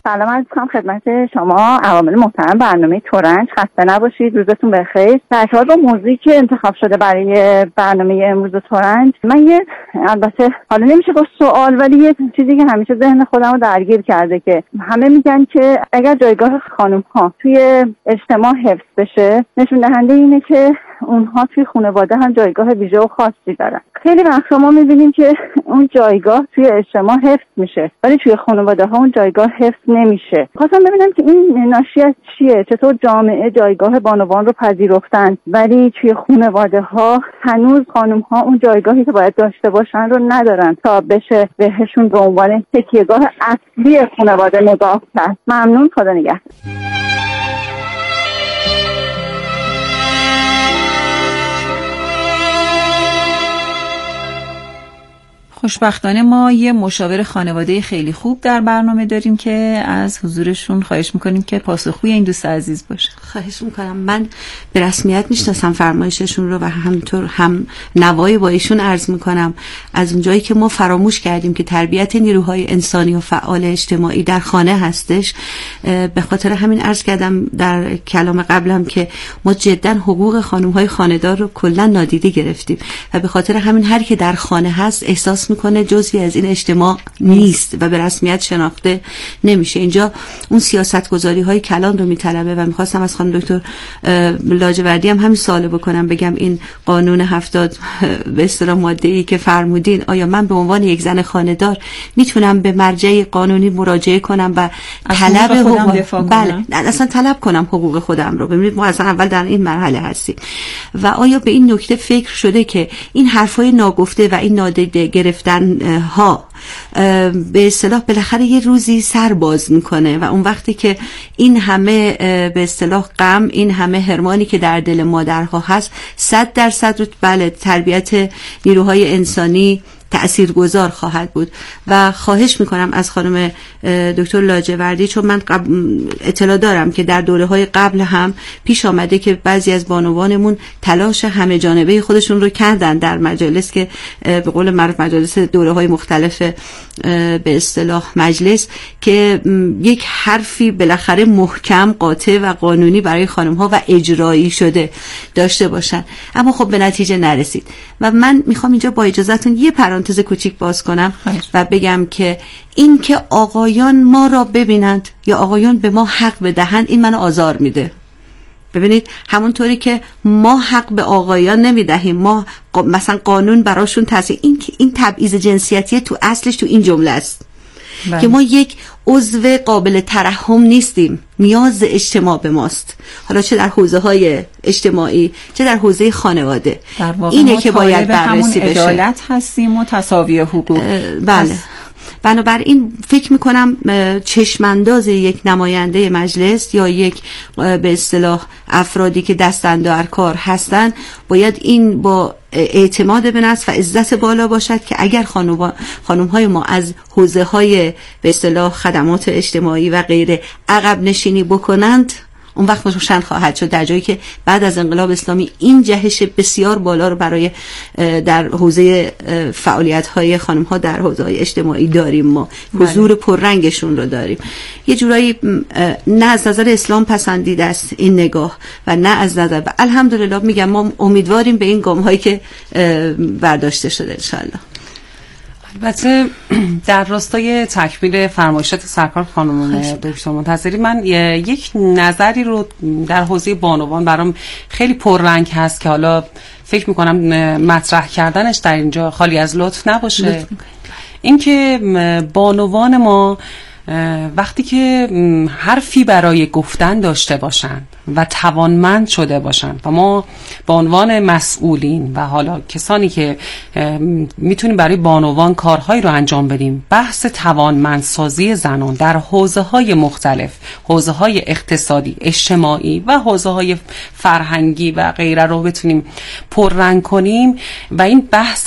سلام عرض می‌کنم خدمت شما عوامل محترم برنامه ترنج. خسته نباشید، روزتون بخیر. در ارتباط با موضوعی که انتخاب شده برای برنامه امروز ترنج، من البته حالا نمیشه گفت سوال، ولی یه چیزی که همیشه ذهن خودم رو درگیر کرده که همه میگن که اگر جایگاه خانم‌ها توی اجتماع حفظ بشه، نشون دهنده اینه که اونها توی خانواده هم جایگاه ویژه و خاصی دارن. خیلی وقتا ما می‌بینیم که اون جایگاه توی اجتماع حفظ میشه، ولی توی خانواده ها اون جایگاه حفظ نمیشه. خواستم ببینم که این ناشی از چیه؟ چطور جامعه جایگاه بانوان رو پذیرفتن ولی توی خانواده ها هنوز خانم ها اون جایگاهی که باید داشته باشن رو ندارن تا بشه بهشون به عنوان تکیهگاه اصلی خانواده نگاه کرد. ممنون، خدا نگهدار. خوشبختانه ما یه مشاور خانواده خیلی خوب در برنامه داریم که از حضورشون خواهش میکنیم که پاسخگوی این دوست عزیز باشه. خواهش میکنم. من به رسمیت میشناسم فرمایششون رو و همینطور هم نوای با ایشون عرض میکنم. از اونجایی که ما فراموش کردیم که تربیت نیروهای انسانی و فعال اجتماعی در خانه هستش، به خاطر همین عرض کردم در کلام قبلم که ما جدا حقوق خانم‌های خانه‌دار رو کلا نادیده گرفتیم و به خاطر همین هر کی در خانه هست احساس میکنه جزئی از این اجتماع نیست و به رسمیت شناخته نمیشه. اینجا اون سیاستگذاری های کلان رو میطلبه و میخواستم از خانم دکتر لاجوردی هم همین سوال بکنم، بگم این قانون 70 به اصطلاح ماده‌ای که فرمودین، آیا من به عنوان یک زن خانه‌دار میتونم به مرجع قانونی مراجعه کنم و طلب حقوق دفاع کنم؟ بله، اصلا طلب کنم حقوق خودم رو. ببینید ما اصلا اول در این مرحله هستیم و آیا به این نکته فکر شده که این حرفای ناگفته و این نادیده گرفتن ها به اصطلاح بالاخره یه روزی سر باز میکنه و اون وقتی که این همه به اصطلاح غم، این همه حرمانی که در دل مادرها هست 100% رو بله تربیت نیروهای انسانی تأثیرگذار خواهد بود. و خواهش میکنم از خانم دکتر لاجوردی، چون من اطلاع دارم که در دوره‌های قبل هم پیش آمده که بعضی از بانوانمون تلاش همه جانبه خودشون رو کردن در مجالس که به قول معروف مجالس دوره‌های مختلف به اصطلاح مجلس، که یک حرفی بالاخره محکم، قاطع و قانونی برای خانم‌ها و اجرایی شده داشته باشن، اما خب به نتیجه نرسید. و من میخوام اینجا با اجازهتون یه پرانتز کوچیک باز کنم و بگم که این که آقایان ما را ببینند یا آقایان به ما حق بدهند، این منو آزار میده. ببینید همونطوری که ما حق به آقایان نمیدهیم، ما مثلا قانون براشون تصحیح، این تبعیض جنسیتی تو اصلش تو این جمله است که ما یک عضو قابل ترحم نیستیم، نیاز اجتماع به ماست، حالا چه در حوزه‌های اجتماعی چه در حوزه خانواده. اینه که باید بررسی بشه. عدالت هستیم و تساوی حقوق. بله. بنابراین فکر میکنم چشمانداز یک نماینده مجلس یا یک به اصطلاح افرادی که دستاندار کار هستن باید این با اعتماد به نفس و عزت بالا باشد که اگر خانم‌های ما از حوزه‌های به اصطلاح خدمات اجتماعی و غیره عقب نشینی بکنند، اون وقت روشن خواهد شد، در جایی که بعد از انقلاب اسلامی این جهش بسیار بالا رو برای در حوزه فعالیت‌های خانم‌ها در حوزه‌های اجتماعی داریم. ما حضور پررنگشون رو داریم. یه جورایی نه از نظر اسلام پسندیده است این نگاه و نه از نظر، الحمدلله میگم ما امیدواریم به این گام‌هایی که برداشته شده انشالله. البته در راستای تکمیل فرمایشات سرکار خانم دکتر منتظری، من یک نظری رو در حوزه بانوان برام خیلی پررنگ هست که حالا فکر میکنم مطرح کردنش در اینجا خالی از لطف نباشه. این که بانوان ما وقتی که حرفی برای گفتن داشته باشند و توانمند شده باشند و ما به عنوان مسئولین و حالا کسانی که میتونیم برای بانوان کارهایی رو انجام بدیم، بحث توانمندسازی زنان در حوزه‌های مختلف، حوزه‌های اقتصادی، اجتماعی و حوزه‌های فرهنگی و غیره رو بتونیم پررنگ کنیم و این بحث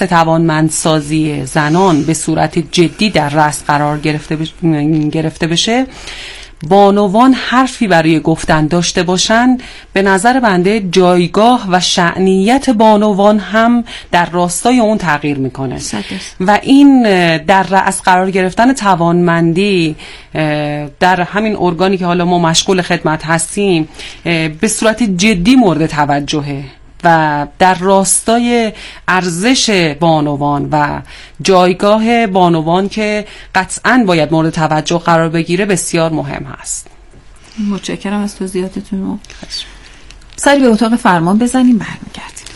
توانمندسازی زنان به صورت جدی در رأس قرار گرفته بشه، بانوان حرفی برای گفتن داشته باشن، به نظر بنده جایگاه و شأنیت بانوان هم در راستای اون تغییر میکنه و این در رأس قرار گرفتن توانمندی در همین ارگانی که حالا ما مشغول خدمت هستیم به صورت جدی مورد توجهه و در راستای ارزش بانوان و جایگاه بانوان که قطعاً باید مورد توجه قرار بگیره بسیار مهم هست. متشکرم از توضیحاتتون. سری به اتاق فرمان بزنیم، برمیگردیم.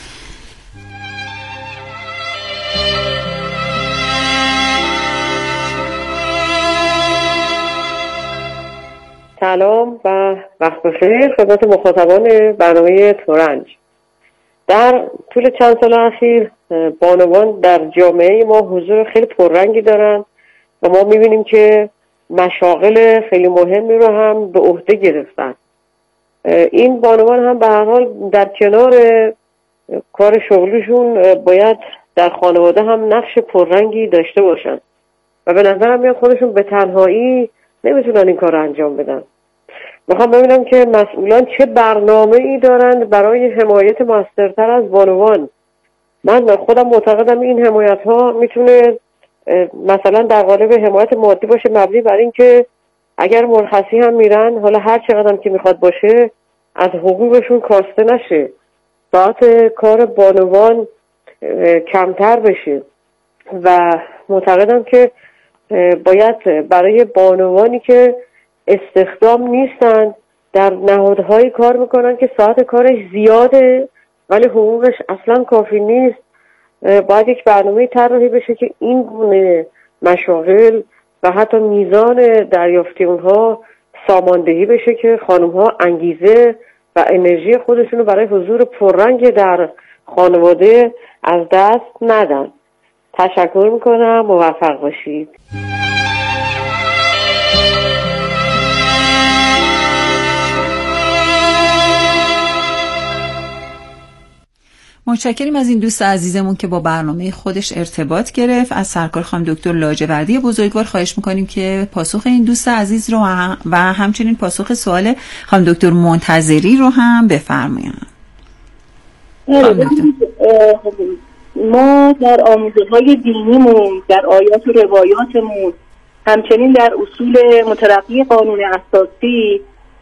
سلام و وقت بخیر خدمت مخاطبان برنامه ترنج. در طول چند سال اخیر بانوان در جامعه ما حضور خیلی پررنگی دارن و ما میبینیم که مشاغل خیلی مهمی رو هم به عهده گرفتن. این بانوان هم به هر حال در کنار کار شغلشون باید در خانواده هم نقش پررنگی داشته باشن و به نظرم میاد خودشون به تنهایی نمیتونن این کار رو انجام بدن. میخوام ببینم که مسئولان چه برنامه‌ای دارند برای حمایت موثرتر از بانوان. من خودم معتقدم این حمایت‌ها میتونه مثلا در قالب حمایت مادی باشه، مبنی بر این که اگر مرخصی هم میرن، حالا هر چقدر که میخواد باشه، از حقوقشون کاسته نشه، ساعت کار بانوان کمتر بشه و معتقدم که باید برای بانوانی که استخدام نیستن در نهادهایی کار میکنن که ساعت کارش زیاده ولی حقوقش اصلا کافی نیست، باید یک برنامه طراحی بشه که این گونه مشاغل و حتی میزان دریافتی اونها ساماندهی بشه که خانم‌ها انگیزه و انرژی خودشونو برای حضور پررنگ در خانواده از دست ندن. تشکر میکنم، موفق باشید. متشکریم از این دوست عزیزمون که با برنامه خودش ارتباط گرفت. از سرکار خانم دکتر لاجوردی بزرگوار خواهش میکنیم که پاسخ این دوست عزیز رو و همچنین پاسخ سوال خانم دکتر منتظری رو هم بفرمایید. ما در آموزه‌های دینیمون، در آیات و روایاتمون، همچنین در اصول مترقی قانون اساسی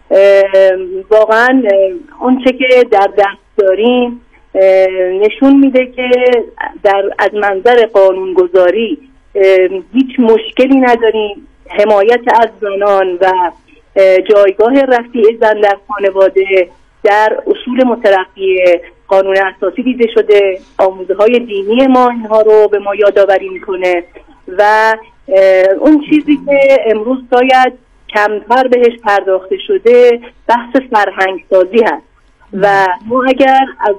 واقعا اون چه که در دست داریم نشون میده که از منظر قانونگذاری هیچ مشکلی نداریم. حمایت از زنان و جایگاه رفیع زن در خانواده در اصول مترقی قانون اساسی دیده شده. آموزه‌های دینی ما اینها رو به ما یادآوری میکنه و اون چیزی که امروز شاید کمتر بهش پرداخته شده بحث فرهنگ سازی هست و ما اگر از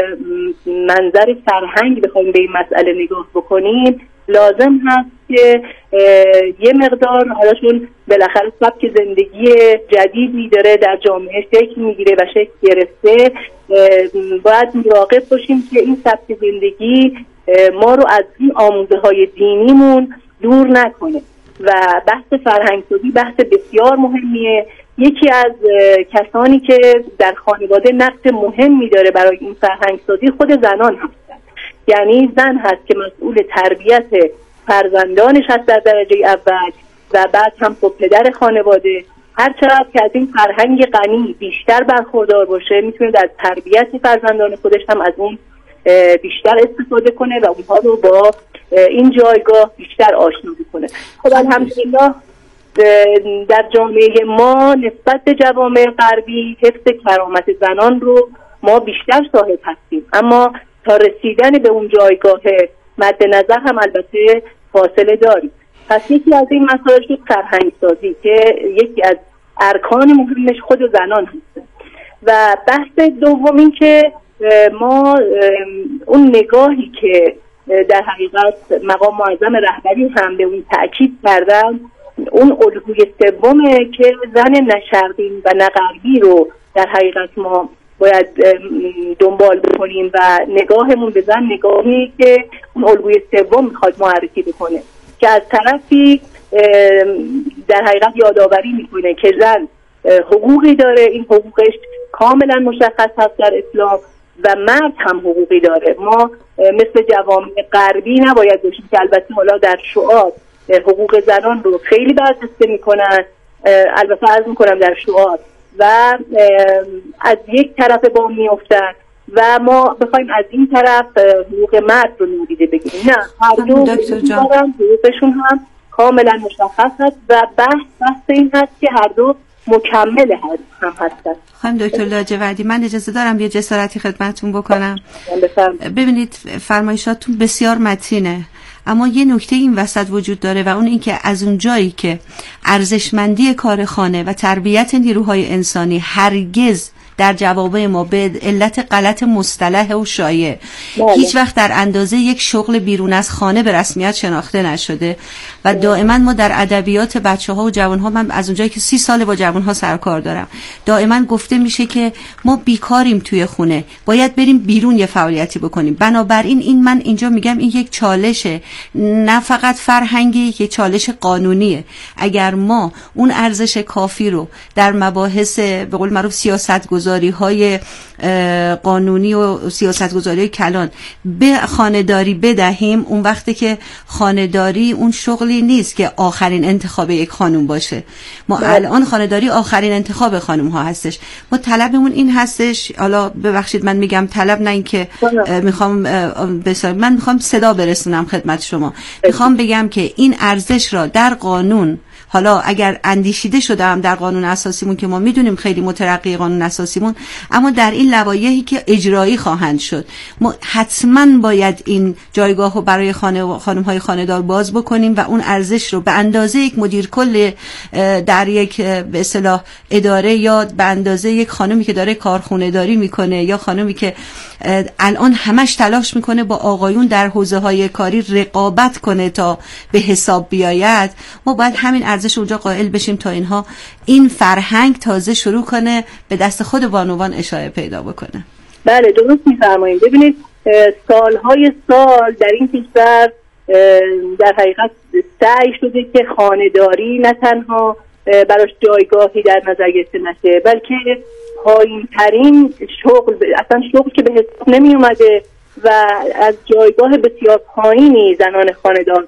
منظر فرهنگ بخوایم به این مسئله نگاه بکنیم لازم هست که یه مقدار، حالا چون بالاخره سبک زندگی جدیدی داره در جامعه شکل میگیره و شکل گرفته، باید مراقب باشیم که این سبک زندگی ما رو از این آموزه‌های دینیمون دور نکنه و بحث فرهنگسازی بحث بسیار مهمیه. یکی از کسانی که در خانواده نقش مهمی داره برای این فرهنگسازی خود زنان هستند. یعنی زن هست که مسئول تربیت فرزندانش هست در درجه اول و بعد هم خود پدر خانواده. هر چقدر که از این فرهنگ غنی بیشتر برخوردار باشه میتونه در تربیت فرزندان خودش هم از اون بیشتر استفاده کنه و اونها رو با این جایگاه بیشتر آشنا بکنه. خب الحمدلله در جامعه ما نسبت به جوامع غربی حفظ کرامت زنان رو ما بیشتر صاحب هستیم، اما تا رسیدن به اون جایگاه مد نظر هم البته فاصله داریم. پس یکی از این مسائل شد فرهنگ سازی که یکی از ارکان مهمش خود زنان هست. و بحث دوم این که ما اون نگاهی که در حقیقت مقام معظم رهبری هم به اون تأکید کردن، اون الگوی سومه که زن نشرقی و نغربی رو در حقیقت ما باید دنبال بکنیم و نگاهمون به زن نگاهی که اون الگوی سوم میخواد معرفی بکنه که از طرفی در حقیقت یادآوری میکنه که زن حقوقی داره، این حقوقش کاملا مشخص هست در اسلام و مرد هم حقوقی داره. ما مثل جوامع غربی نباید باشیم که البته حالا در شعار حقوق زنان رو خیلی برجسته میکنن، البته عرض میکنم در شعار، و از یک طرف با میافتن و ما بخوایم از این طرف حقوق مرد رو نادیده بگیریم. نه، هر دو حقوقشون هم کاملا مشخص هست و بحث این هست که هر دو مکمل هم هستن. خانم دکتر لاجوردی، من اجازه دارم یه جسارتی خدمتتون بکنم؟ ببینید فرمایشاتون بسیار متینه، اما یه نکته این وسط وجود داره و اون این که از اون جایی که ارزشمندی کار خانه و تربیت نیروهای انسانی هرگز در جواب ما به علت غلط مصطلح و شایع هیچ وقت در اندازه یک شغل بیرون از خانه به رسمیت شناخته نشده و دائما ما در ادبیات بچه‌ها و جوان‌ها، من از اونجایی که 30 سال با جوان‌ها سرکار دارم، دائما گفته میشه که ما بیکاریم توی خونه، باید بریم بیرون یه فعالیتی بکنیم. بنابراین من اینجا میگم این یک چالشه، نه فقط فرهنگی، که چالش قانونیه. اگر ما اون ارزش کافی رو در مباحث به قول معروف سیاست‌گذاری‌های قانونی و سیاست‌گذاری‌های کلان به خانه‌داری بدهیم، اون وقتی که خانه‌داری اون شغلی نیست که آخرین انتخاب یک خانم باشه. ما الان خانه‌داری آخرین انتخاب خانم‌ها هستش. ما طلبمون این هستش، حالا ببخشید من میگم طلب، نه اینکه من میخوام صدا برسونم خدمت شما. میخوام بگم که این ارزش را در قانون، حالا اگر اندیشیده شده هم در قانون اساسیمون که ما میدونیم خیلی مترقی قانون اساسیمون، اما در این لوایحی که اجرایی خواهند شد ما حتما باید این جایگاه رو برای خانم‌های خانه‌دار باز بکنیم و اون ارزش رو به اندازه یک مدیر کل در یک به اصطلاح اداره یا به اندازه یک خانمی که داره کارخونه داری میکنه یا خانمی که الان همش تلاش میکنه با آقایون در حوزه‌های کاری رقابت کنه تا به حساب بیاید، ما باید همین ارزش اونجا قائل بشیم تا اینها این فرهنگ تازه شروع کنه به دست خود بانوان اشاعه پیدا بکنه. بله درست می‌فرمایید. ببینید سالهای سال در این کشور در حقیقت سعی شده که خانه‌داری نه تنها براش جایگاهی در نظر گرفته نشه، بلکه پایین‌ترین شغل، اصلا شغل که به حساب نمی اومده و از جایگاه بسیار پایینی زنان خانه‌دار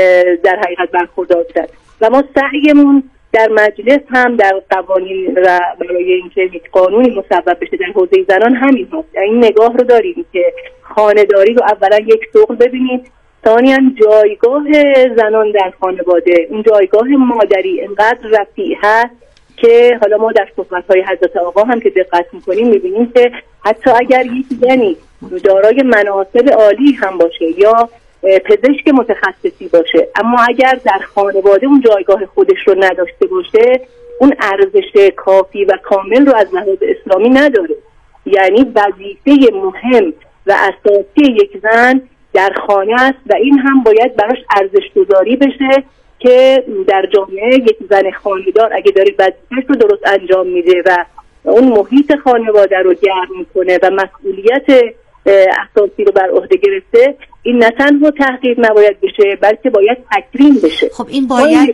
در حقیقت برخوردار شدن و ما سعیمون در مجلس هم در قوانین و برای اینکه یک قانونی مصوب بشه در حوزه زنان همین هست. این نگاه رو داریم که خانه‌داری رو اولا یک شغل ببینید، ثانیاً جایگاه زنان در خانواده، این جایگاه مادری انقدر رفیع هست که حالا ما در صحبت‌های حضرت آقا هم که دقت می‌کنیم می‌بینیم که حتی اگر یک زنی دارای مناصب عالی هم باشه یا پزشک متخصصی باشه، اما اگر در خانواده اون جایگاه خودش رو نداشته باشه، اون ارزش کافی و کامل رو از لحاظ اسلامی نداره. یعنی وظیفه مهم و اساسی یک زن در خانه است و این هم باید براش ارزش گذاری بشه که در جامعه یک زن خانه‌دار اگه داره وظیفه‌اش رو درست انجام میده و اون محیط خانواده رو گرم میکنه و مسئولیت اساسی رو بر عهده گرفته، این نه تنها تحقیر نباید بشه بلکه باید تکریم بشه. خب این باید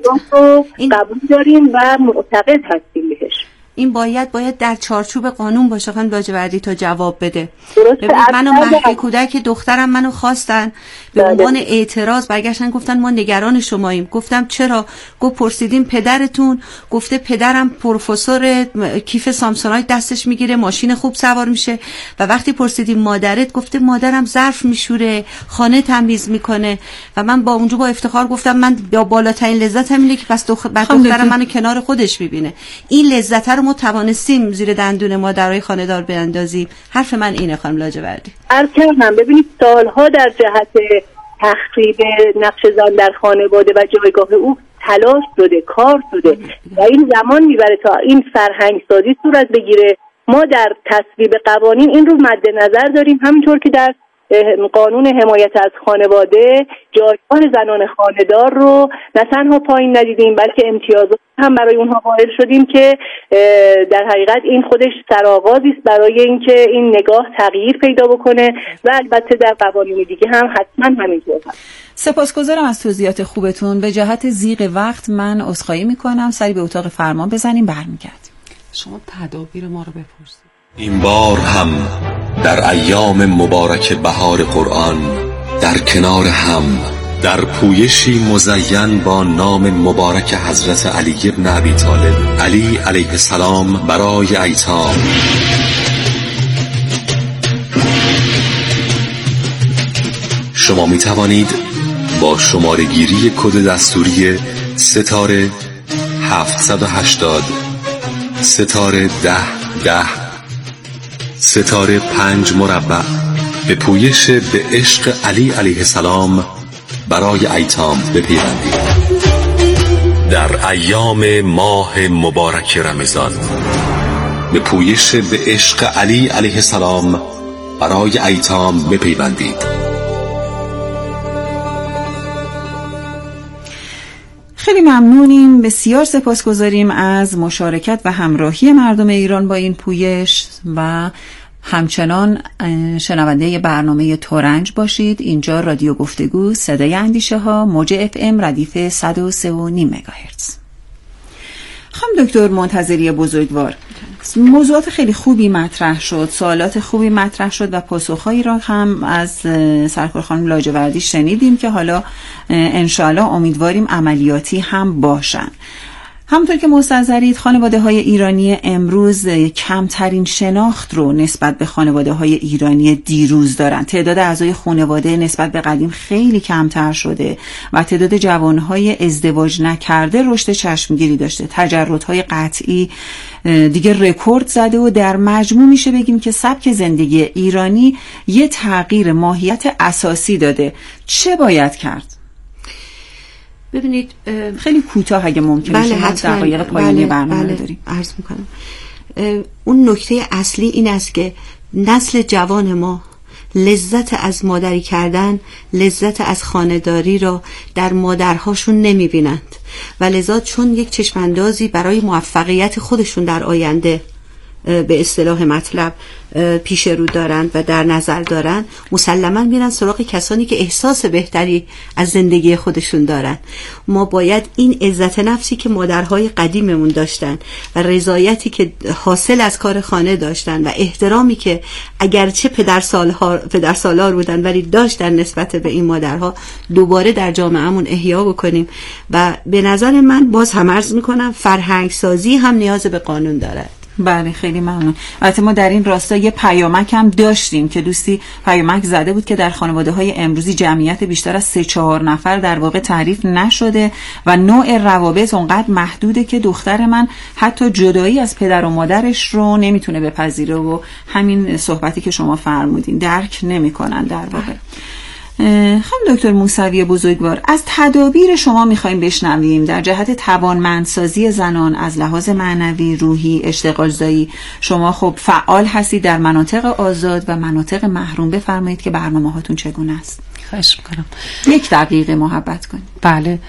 قبول داریم و معتقد هستیم بهش. این باید در چارچوب قانون باشه خانم لاجوردی تا جواب بده. ببینید منو مهد کودک دخترم منو خواستن به عنوان اعتراض، برگشتن گفتن ما نگران شماییم. گفتم چرا؟ گفت پرسیدیم پدرتون؟ گفته پدرم پروفسور، کیف سامسونایت دستش میگیره، ماشین خوب سوار میشه. و وقتی پرسیدیم مادرت؟ گفته مادرم ظرف میشوره، خانه تمیز میکنه. و من با اونجا با افتخار گفتم من با بالاترین لذتم اینه که پس دخترم منو کنار خودش میبینه. این لذت رو ما توانستیم زیر دندون مادرای خانه‌دار بیاندازیم. حرف من اینه خانم لاجوردی. عرض کردم ببینید سالها در جهت تخریب نقش زن در خانواده و جایگاه او تلاش شده، کار شده و این زمان میبره تا این فرهنگ سازی صورت بگیره. ما در تصویب قوانین این رو مد نظر داریم، همینطور که در قانون حمایت از خانواده جایگاه زنان خانه‌دار رو نه تنها پایین ندیدیم بلکه امتیازات هم برای اونها قائل شدیم که در حقیقت این خودش سرآغازی است برای اینکه این نگاه تغییر پیدا بکنه و البته در قوانین دیگه هم حتما همینطور هست. سپاسگزارم از توضیحات خوبتون. به جهت ضیق وقت من عذرخواهی میکنم، سری به اتاق فرمان بزنیم، برمیگردیم. شما تدابیر ما رو بپرسید. این بار هم در ایام مبارک بهار قرآن در کنار هم در پویشی مزین با نام مبارک حضرت علی ابن ابی طالب علی علیه السلام برای ایتام شما می توانید با شماره گیری کد دستوری ستاره 780 ستاره 1010 ستاره 5 مربع به پویش به عشق علی علیه السلام برای ایتام بپیوندید. در ایام ماه مبارک رمضان به پویش به عشق علی علیه السلام برای ایتام بپیوندید. خیلی ممنونیم، بسیار سپاسگزاریم از مشارکت و همراهی مردم ایران با این پویش و همچنان شنونده برنامه ترنج باشید. اینجا رادیو گفتگو صدای اندیشه ها، موج FM ردیف 103.5 مگاهرتز. خانم دکتر منتظری بزرگوار، موضوعات خیلی خوبی مطرح شد، سوالات خوبی مطرح شد و پاسخهایی را هم از سرکار خانم لاجوردی شنیدیم که حالا انشاءالله امیدواریم عملیاتی هم باشن. همونطور که مستحضرید خانواده‌های ایرانی امروز کمترین شناخت رو نسبت به خانواده‌های ایرانی دیروز دارن. تعداد اعضای خانواده نسبت به قدیم خیلی کمتر شده و تعداد جوانهای ازدواج نکرده رشد چشمگیری داشته. تجردهای قطعی دیگه رکورد زده و در مجموع میشه بگیم که سبک زندگی ایرانی یه تغییر ماهیت اساسی داده. چه باید کرد؟ ببینید خیلی کوتاه اگه ممکنه، بله، شما دقایق پایانی برنامه داریم. عرض میکنم اون نکته اصلی این است که نسل جوان ما لذت از مادری کردن، لذت از خانه‌داری را در مادرهاشون نمیبینند و لذا چون یک چشماندازی برای موفقیت خودشون در آینده به اصطلاح مطلب پیش رو دارند و در نظر دارند، مسلماً میرن سراغ کسانی که احساس بهتری از زندگی خودشون دارن. ما باید این عزت نفسی که مادرهای قدیممون داشتن و رضایتی که حاصل از کار خانه داشتن و احترامی که اگرچه پدرسالار بودن ولی داشتن نسبت به این مادرها دوباره در جامعهمون احیا بکنیم. و به نظر من باز هم عرض میکنم فرهنگ سازی هم نیاز به قانون داره. بله خیلی ممنون. البته ما در این راستا یه پیامک هم داشتیم که دوستی پیامک زده بود که در خانواده‌های امروزی جمعیت بیشتر از 3-4 نفر در واقع تعریف نشده و نوع روابط اونقدر محدوده که دختر من حتی جدایی از پدر و مادرش رو نمیتونه بپذیره و همین صحبتی که شما فرمودین درک نمی‌کنن در واقع. خانم دکتر موسوی بزرگوار، از تدابیر شما میخوایم بشنویم در جهت توانمندسازی زنان از لحاظ معنوی، روحی، اشتغالزایی. شما خب فعال هستید در مناطق آزاد و مناطق محروم، بفرمایید که برنامه هاتون چگونه است؟ خواهش میکنم. 1 دقیقه محبت کنید. بله،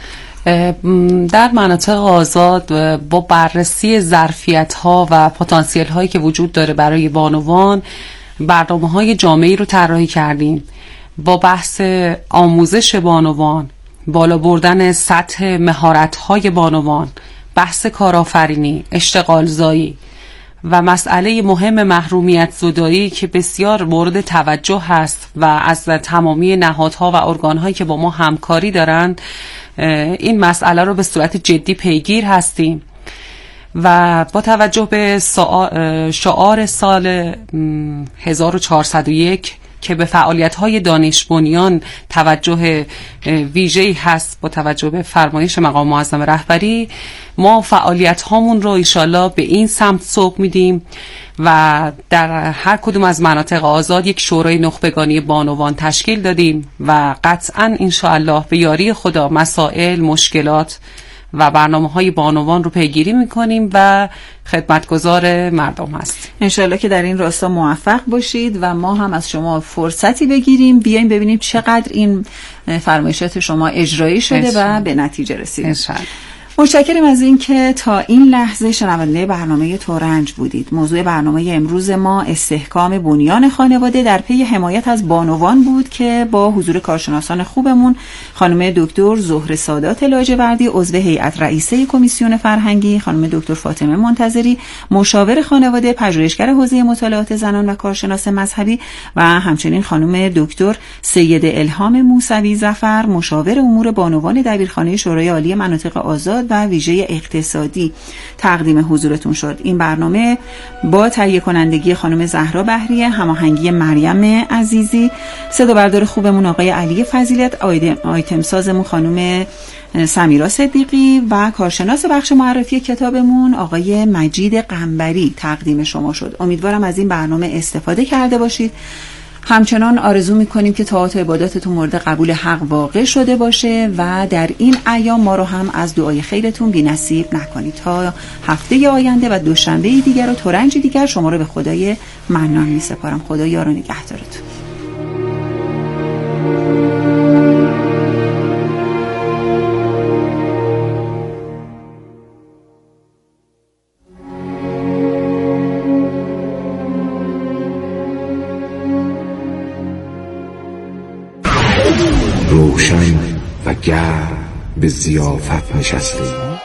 در مناطق آزاد با بررسی ظرفیت ها و پتانسیل هایی که وجود داره برای بانوان برنامه های جامعی رو طراحی کردیم با بحث آموزش بانوان، بالا بردن سطح مهارت‌های بانوان، بحث کارآفرینی، اشتغالزایی و مسئله مهم محرومیت زدایی که بسیار مورد توجه هست و از تمامی نهادها و ارگان‌هایی که با ما همکاری دارند این مسئله رو به صورت جدی پیگیر هستیم و با توجه به شعار سال 1401 که به فعالیت‌های دانش بنیان توجه ویژه‌ای هست، با توجه به فرمایش مقام معظم رهبری ما فعالیت‌هامون رو انشالله به این سمت سوق میدیم و در هر کدوم از مناطق آزاد یک شورای نخبگانی بانوان تشکیل دادیم و قطعاً انشالله به یاری خدا مسائل، مشکلات و برنامه‌های بانوان رو پیگیری می‌کنیم و خدمتگزار مردم هستیم. انشالله که در این راستا موفق باشید و ما هم از شما فرصتی بگیریم بیایم ببینیم چقدر این فرمایشات شما اجرایی شده و به نتیجه رسید. متشکرم از این که تا این لحظه شنونده برنامه ترنج بودید. موضوع برنامه امروز ما استحکام بنیان خانواده در پی حمایت از بانوان بود که با حضور کارشناسان خوبمون خانم دکتر زهره سادات لاجوردی عضو هیئت رئیسه کمیسیون فرهنگی، خانم دکتر فاطمه منتظری مشاور خانواده پژوهشگر حوزه مطالعات زنان و کارشناس مذهبی و همچنین خانم دکتر سید الهام موسوی ظفر مشاور امور بانوان دبیرخانه شورای عالی مناطق آزاد و ویژه اقتصادی تقدیم حضورتون شد. این برنامه با تهیه کنندگی خانم زهرا بهریه، هماهنگی مریم عزیزی، صدا بردار خوبمون آقای علی فضیلت، آیتم سازمون خانم سمیرا صدیقی و کارشناس بخش معرفی کتابمون آقای مجید قنبری تقدیم شما شد. امیدوارم از این برنامه استفاده کرده باشید. همچنان آرزو میکنیم که طاعات و عباداتتون مورد قبول حق واقع شده باشه و در این ایام ما رو هم از دعای خیرتون بی‌نصیب نکنید. تا هفته آینده و دوشنبه دیگر و ترنج دیگر شما رو به خدای منان میسپارم. خدا یار و نگهدارتون. روشن و گرم به ضیافت نشستیم.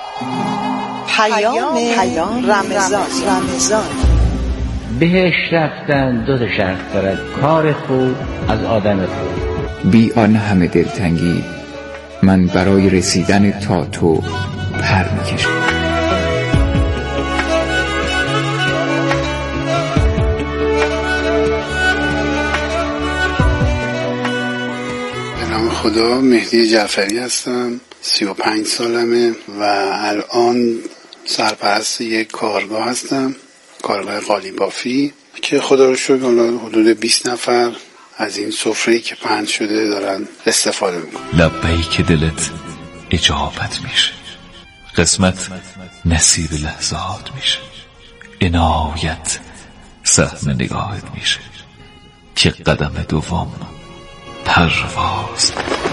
پیام رمضان. بهش رفتن دو تا شرط دارد، کار خوب از آدم خوب. بی آن همه دلتنگی من برای رسیدن تا تو پر میکشم. خدا مهدی جعفری هستم، 35 سالمه و الان سرپرست یک کارگاه هستم، کارگاه قالیبافی که خدا رو شکر حدود 20 نفر از این سفره‌ای که پهن شده دارن استفاده میکنن. لبیک دلت اجابت میشه، قسمت نصیب لحظات میشه، عنایت سهم نگاهت میشه که قدم دوم پرواز.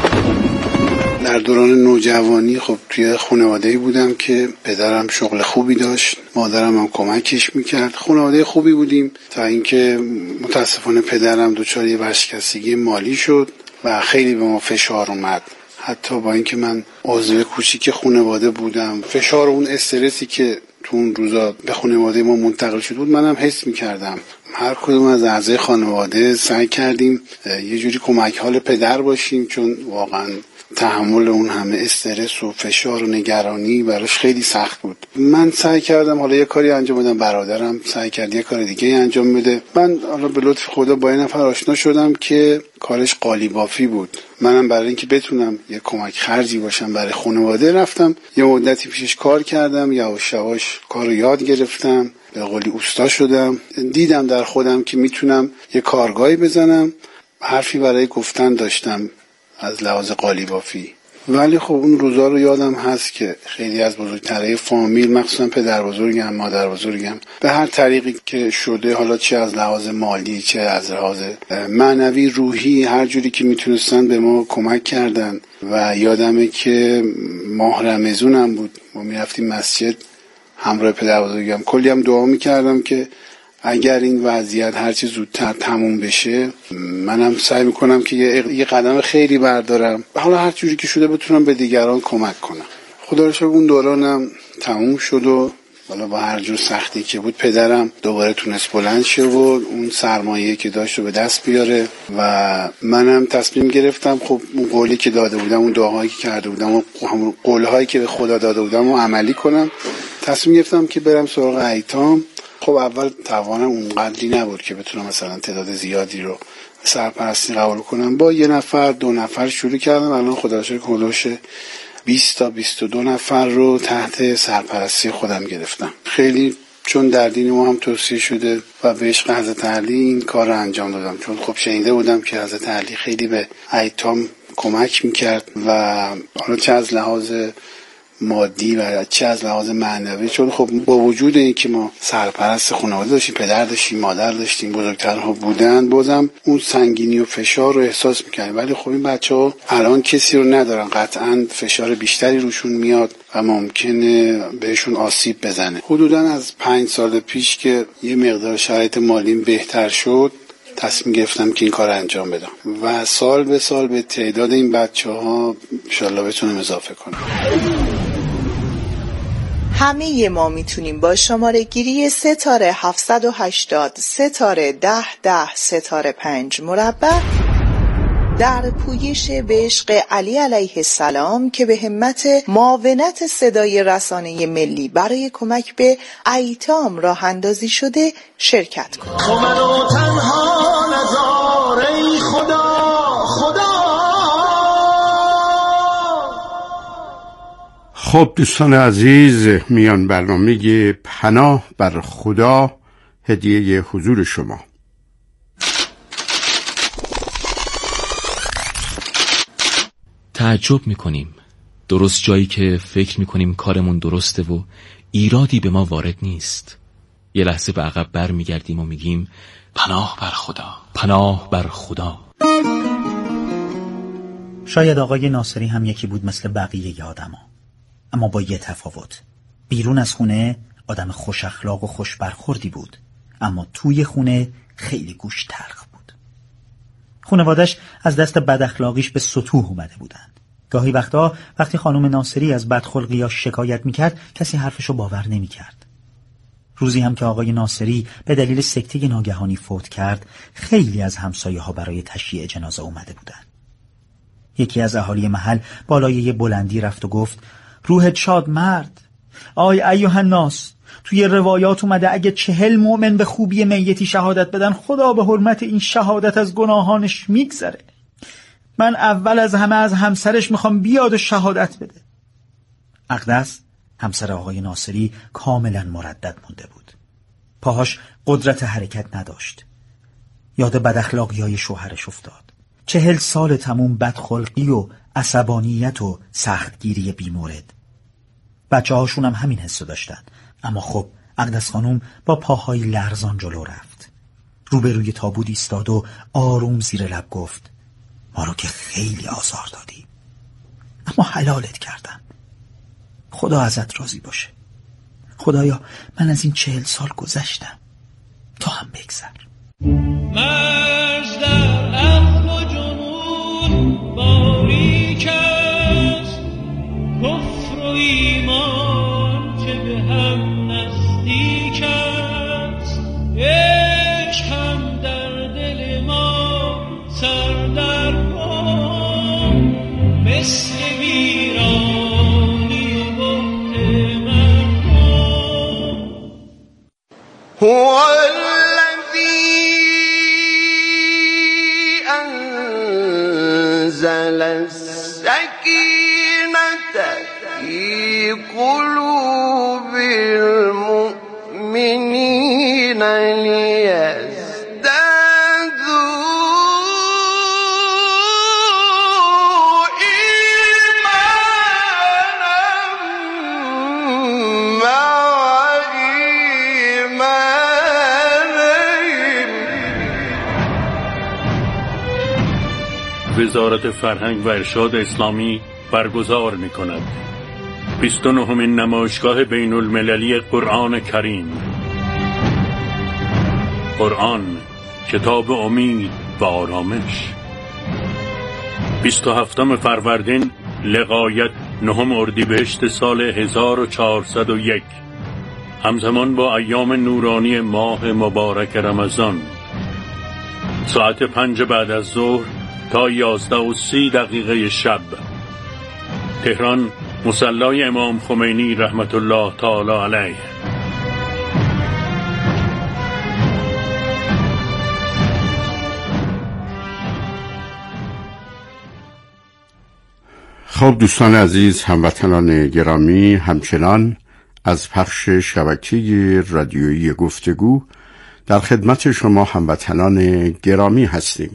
در دوران نوجوانی خب توی خانواده‌ای بودم که پدرم شغل خوبی داشت، مادرم هم کمکش میکرد، خانواده خوبی بودیم تا اینکه متاسفانه پدرم دچار یه ورشکستگی مالی شد و خیلی به ما فشار اومد. حتی با اینکه من عضو کوچیک خانواده بودم، فشار اون استرسی که تو اون روزا به خانواده ما منتقل شده بود منم حس میکردم. هر کدوم از اعضای خانواده سعی کردیم یه جوری کمک حال پدر باشیم، چون واقعا تحمل اون همه استرس و فشار و نگرانی براش خیلی سخت بود. من سعی کردم حالا یه کاری انجام بدم، برادرم سعی کرد یه کار دیگه انجام بده. من حالا به لطف خدا با این نفر آشنا شدم که کارش قالیبافی بود. منم برای اینکه بتونم یه کمک خرجی باشم برای خانواده رفتم یه مدتی پیشش کار کردم، یواش یواش کارو یاد گرفتم، به قولی اوستا شدم. دیدم در خودم که میتونم یه کارگاهی بزنم، حرفی برای گفتن داشتم از لحاظ قالیبافی. ولی خب اون روزا رو یادم هست که خیلی از بزرگترهای فامیل، مخصوصا پدر بزرگم، مادر بزرگم، به هر طریقی که شده، حالا چه از لحاظ مالی چه از لحاظ معنوی روحی، هر جوری که میتونستن به ما کمک کردن. و یادمه که ماه رمضانم بود، ما میرفتیم مسجد همراه پدر بزرگم، کلی هم دعا میکردم که اگر این وضعیت هرچی زودتر تموم بشه منم سعی میکنم که یه قدم خیلی بردارم، حالا هر جوری که شده بتونم به دیگران کمک کنم. خدا رو شکر اون دورانم تموم شد و حالا با هر جور سختی که بود پدرم دوباره تونست بلند شه و اون سرمایه‌ای که داشت رو به دست بیاره و منم تصمیم گرفتم خب اون قولی که داده بودم، اون دعاهایی که کرده بودم و همون قولهایی که به خدا داده بودم رو عملی کنم. تصمیم گرفتم که برم سراغ ایتام. خب اول توانم اونقدری نبود که بتونم مثلا تعداد زیادی رو سرپرستی قبول کنم. با یه نفر دو نفر شروع کردم، الان خدا رو شکر حدود 20 تا 22 نفر رو تحت سرپرستی خودم گرفتم. خیلی چون در دین ما هم توصیه شده و به عشق حضرت علی این کار رو انجام دادم، چون خب شنیده بودم که حضرت علی خیلی به ایتام کمک میکرد و حالا چه از لحاظ مادی و چه از لحاظ معنوی، چون خب با وجود این که ما سرپرست خانواده داشتیم، پدر داشتیم، مادر داشتیم، بزرگترها بودن، بازم اون سنگینی و فشار رو احساس میکنیم. ولی خب این بچه‌ها الان کسی رو ندارن، قطعا فشار بیشتری روشون میاد و ممکنه بهشون آسیب بزنه. حدوداً از 5 سال پیش که یه مقدار شرایط مالیم بهتر شد، تصمیم گرفتم که این کار انجام بدم و سال به سال به تعداد این بچه‌ها انشالله بتونم اضافه کنم. همه ما میتونیم با شماره گیری ستاره 780 ستاره 1010 ستاره 5 مربع در پویش به عشق علی علیه السلام که به همت معاونت صدای رسانه ملی برای کمک به ایتام راه اندازی شده شرکت کنید. منو تنها نذار ای خدا خدا. خب دوستان عزیز، میان برنامه پناه بر خدا، هدیه حضور شما. تعجب میکنیم درست جایی که فکر میکنیم کارمون درسته و ایرادی به ما وارد نیست، یه لحظه به عقب بر میگردیم و میگیم پناه بر خدا، پناه بر خدا. شاید آقای ناصری هم یکی بود مثل بقیه آدما، اما با یه تفاوت. بیرون از خونه آدم خوش اخلاق و خوش برخوردی بود، اما توی خونه خیلی گوش تلخ بود. خانواده‌اش از دست بد اخلاقیش به سطوح اومده بودن. گاهی وقتا وقتی خانم ناصری از بدخلقیاش شکایت میکرد، کسی حرفشو باور نمیکرد. روزی هم که آقای ناصری به دلیل سکته ناگهانی فوت کرد، خیلی از همسایه ها برای تشییع جنازه اومده بودن. یکی از اهالی محل بالای یه بلندی رفت و گفت روحت شاد مرد. آی ایها الناس، توی روایات اومده اگه 40 مؤمن به خوبی میتی شهادت بدن، خدا به حرمت این شهادت از گناهانش میگذره. من اول از همه از همسرش میخوام بیاد و شهادت بده. اقدس همسر آقای ناصری کاملا مردد مونده بود. پاهاش قدرت حرکت نداشت. یاد بداخلاقی‌های شوهرش افتاد. 40 سال تموم بدخلقی و عصبانیت و سختگیری بیمورد. بچه‌هاشون هم همین حسو داشتن. اما خب اقدس خانم با پاهای لرزان جلو رفت. روبروی تابوت ایستاد و آروم زیر لب گفت ما رو که خیلی آزار دادی، اما حلالت کردم. خدا ازت راضی باشه. خدایا من از این 40 سال گذشتم، تو هم بگذر. مرز در عقل و جنون باریک است، کفر و ایمان که به هم نزدیک است. عشق هم در دل ما سر در پا، مثل ویرانی و بهت مردم. هو أنزل السكينة في قلوب المؤمنين ليزدادوا إيمانا مع إيمانهم. وزارت فرهنگ و ارشاد اسلامی برگزار می‌کند 29مین نمایشگاه بین المللی قرآن کریم. قرآن، کتاب امید و آرامش. 27 فروردین لغایت 9 اردیبهشت سال 1401، همزمان با ایام نورانی ماه مبارک رمضان، ساعت 5 بعد از ظهر تا 11:30 شب. تهران، مصلی امام خمینی رحمت الله تعالی علیه. خب دوستان عزیز، هموطنان گرامی، همچنان از پخش شبکه رادیویی گفتگو در خدمت شما هموطنان گرامی هستیم.